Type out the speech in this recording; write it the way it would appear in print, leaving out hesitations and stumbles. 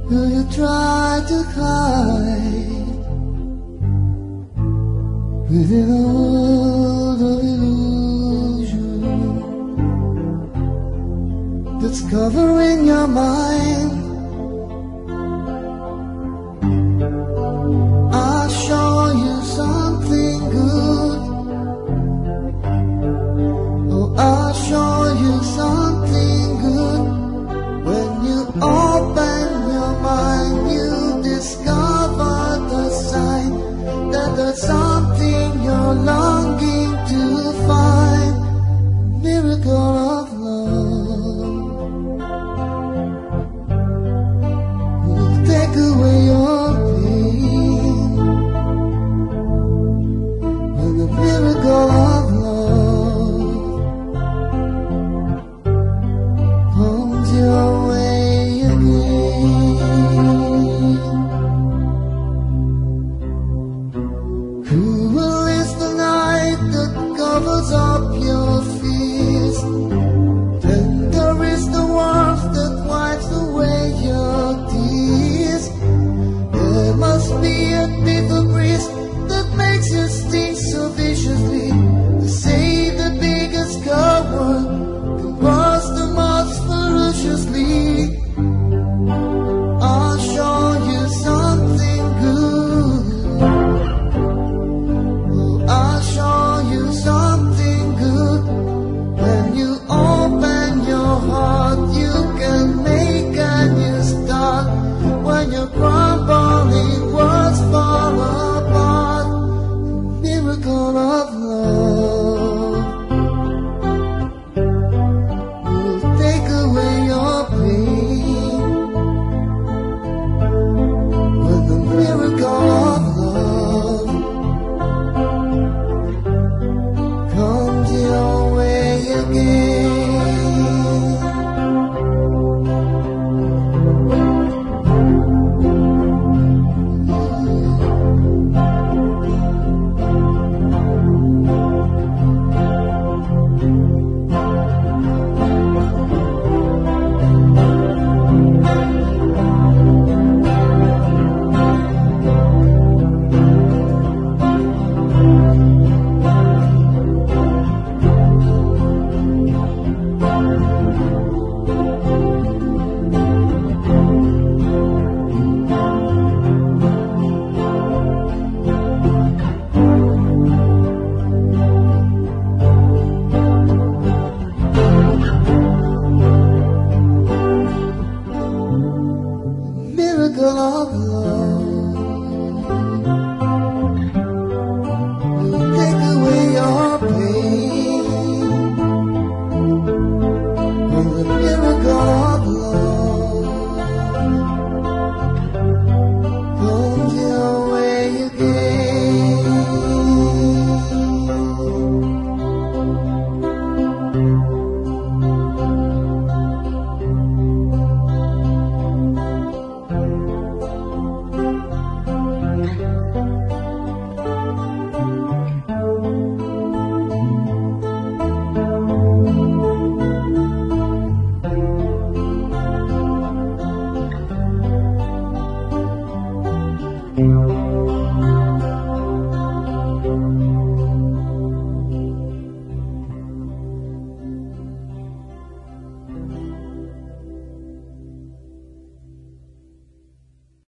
Do you try to hide within a world of illusion that's covering your mind? I'll show you something good. Oh, I'll show you something good. When you open your mind, you discover the sign that there's something you're longing to find. Miracle of love will take away your pain. When the miracle of love comes your way again. Cruel is the night that covers up your fears. Tender is the warmth that wipes away your tears. There must be a bitter breeze that makes you sting so viciously. To say the biggest coward can burst the most ferociously. I'll show you something good. Oh, I'll show you something good. When you open your heart, you can make a new start. When you're crumbling, words fall apart. The miracle of love will take away your pain. When the miracle of love comes your way again. Miracle of love will take away your pain. When the miracle of love comes your way again. Thank you.